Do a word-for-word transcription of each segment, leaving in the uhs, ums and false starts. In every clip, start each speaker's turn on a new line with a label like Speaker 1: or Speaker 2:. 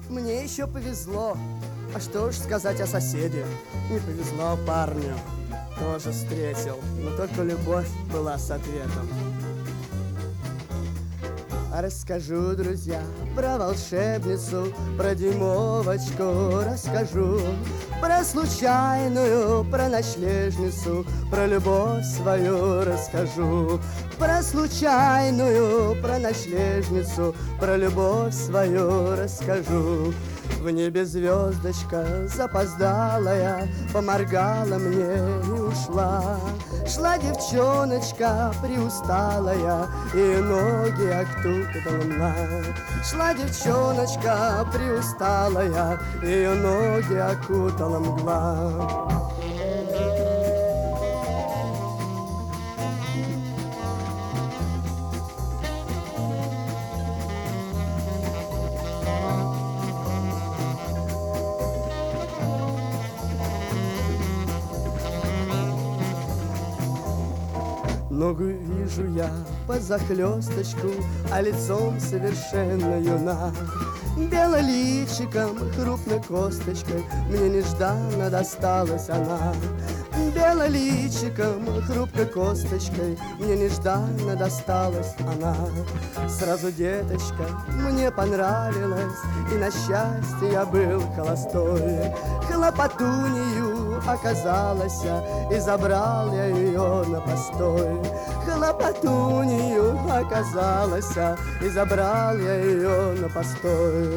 Speaker 1: Мне еще повезло. А что ж сказать о соседе? Не повезло парню. Тоже встретил, но только любовь была с ответом. Расскажу, друзья, про волшебницу, про дюймовочку расскажу, про случайную, про ночлежницу, про любовь свою расскажу. Про случайную, про ночлежницу, про любовь свою расскажу. В небе звездочка запоздалая поморгала мне и ушла. Шла девчоночка приусталая, и ноги октукала мна. Шла девчоночка приусталая, ее ноги окутала мгла. Ногу вижу я под захлесточку, а лицом совершенно юна. Белоличиком, крупной косточкой мне нежданно досталась она. Белоличиком, хрупкой косточкой мне нежданно досталась она. Сразу деточка мне понравилась, и на счастье я был холостой. Хлопотунью оказалась, и забрал я ее на постой. Хлопотунью оказалась, и забрал я ее на постой.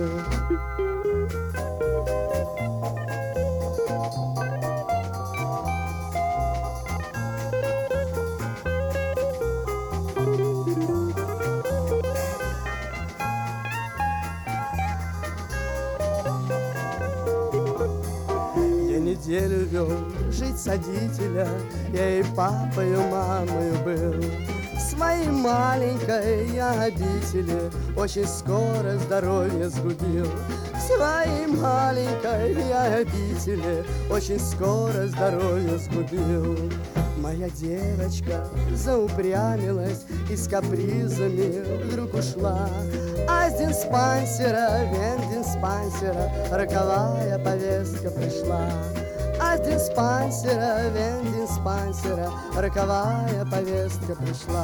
Speaker 1: Неделю вел жить садителя, я и папою, мамою был. В своей маленькой я обители очень скоро здоровье сгубил. В своей маленькой я обители очень скоро здоровье сгубил. Моя девочка заупрямилась и с капризами вдруг ушла. А с диспансера, вен диспансера роковая повестка пришла. А с диспансера, вен диспансера роковая повестка пришла.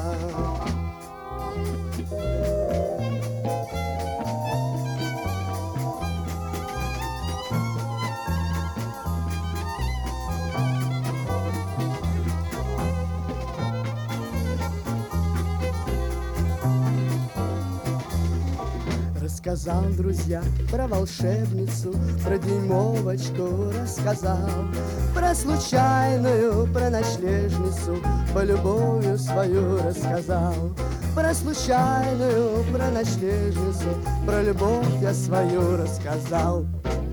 Speaker 1: Рассказал, друзья, про волшебницу, про дюймовочку рассказал, про случайную, про ночлежницу, по любовью свою рассказал. Про случайную, про ночлежницу, про любовь я свою рассказал.